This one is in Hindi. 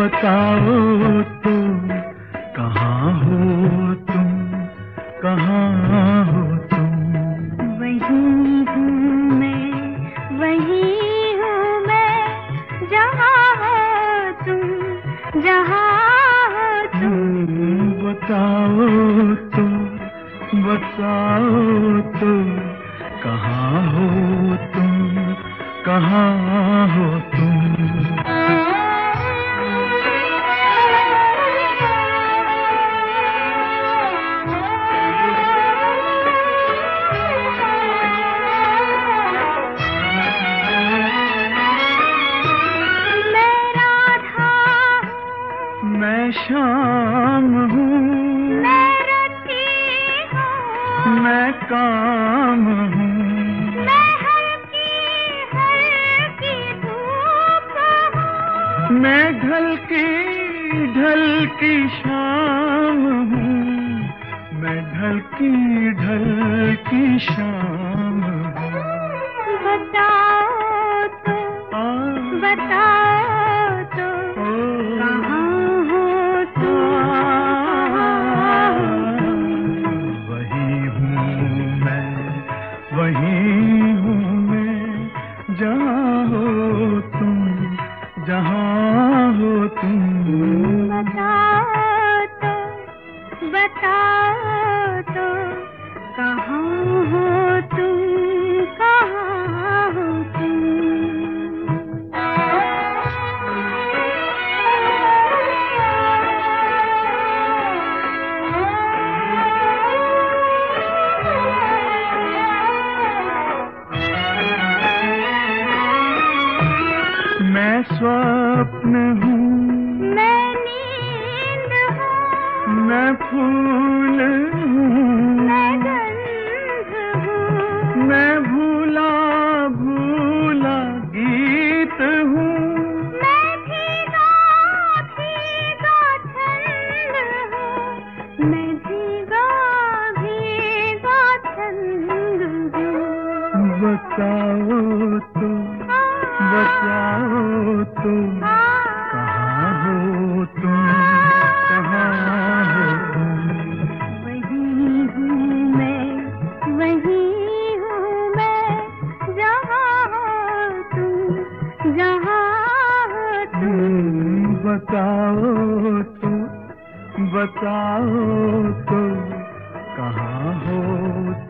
बताओ तो कहाँ हो तुम, कहाँ हो तुम? वहीं हूँ मैं, वहीं हूँ मैं, जहाँ हो तुम, जहाँ हो तुम। बताओ तो, बताओ तो कहाँ हो तुम, कहाँ हो तुम? मैं शाम हूँ, मैं रति हूँ, मैं काम हूँ, मैं हल्की धूप हूँ, मैं ढलकी शाम हूँ, मैं ढलकी शाम हूँ। बताओ तो, बताओ तो कहाँ हो तुम, कहाँ हो तुम? वही हूँ मैं, वही हूँ मैं, जहाँ हो तुम, जहाँ हो तुम। बताओ तो, बताओ तो कहाँ हो तुम, कहाँ हो तुम? मैं स्वप्न हूँ, मैं नींद हूँ, मैं फूल हूँ, मैं गंध हूँ, मैं भूला भूला गीत हूँ, मैं भीगा भीगा छंद हूँ, मैं भीगा भीगा छंद हूँ। बताओ तो, बताओ तो कहाँ हो तुम, कहाँ हो तुम? वहीं हूँ मैं, वहीं हूँ मैं, जहाँ हो तुम, जहाँ हो तुम। बताओ तो, बताओ तो कहाँ हो